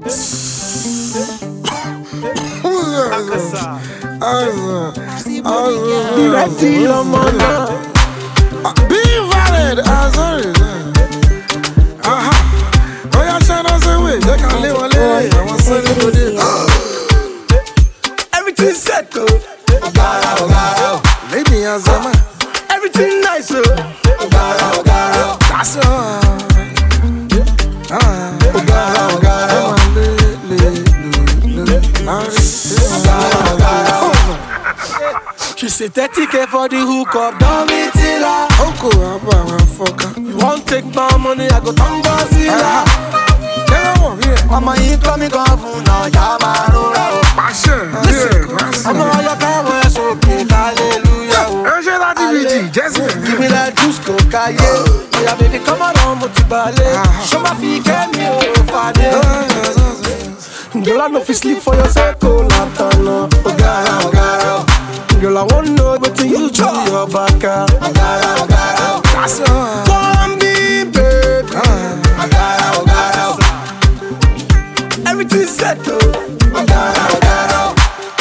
Be valid as always. Oh, yeah, shine us away. They can live on it. I want to say it to everything set, though. Lady as a man. Everything nice, though. That's all. She said 30K for the hookup, don't be tilla. Oko, I buy my fucker. You won't take my money, I go to Godzilla. Mama, you call me governor, Yamarura. Listen, I'm all your power, so big, hallelujah. Give me that juice, coca, yeah. Yeah, baby, come on, Motibale. Show my feet, get me over there. Girl, I know if you sleep for yourself, oh, Latano. Ogara. Girl, I wanna know what to use to your back. That's all. Come be, babe. Ogara. Everything's settled. Ogara.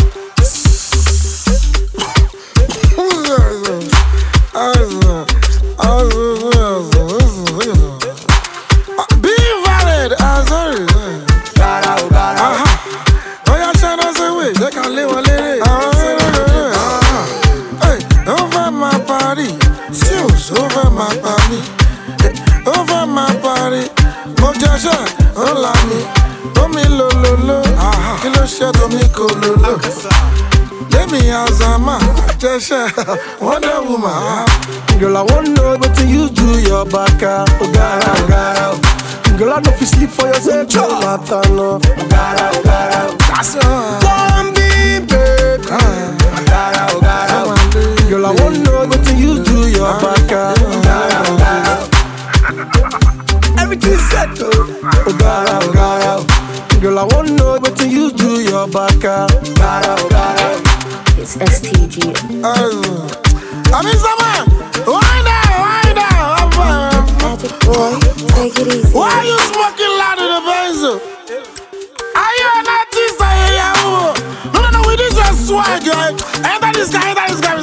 Be valid as always. Oh, yeah, shine us away. They can live on it. Over my body, seals over my body, over my body. Oh, Jasha, oh, Lami, oh, me lo, kilo shit, oh, me ko lo. Let me as a man, Jasha, Wonder Woman. Girl, I wanna know what to use to your back. Ogara. Girl, I know if you sleep for yourself, Latano. Ogara. That's all. Come be, babe. Ogara. Girl, I wanna know what to use to your back. Everything's settled. Ogara. Girl, I wanna know what to use to your back. It's STG. I mean, someone, wind down. Magic boy, take it easy. Why are you smoking loud in the benzo? Are you an artist? No, with this swag, guy. Enter this guy.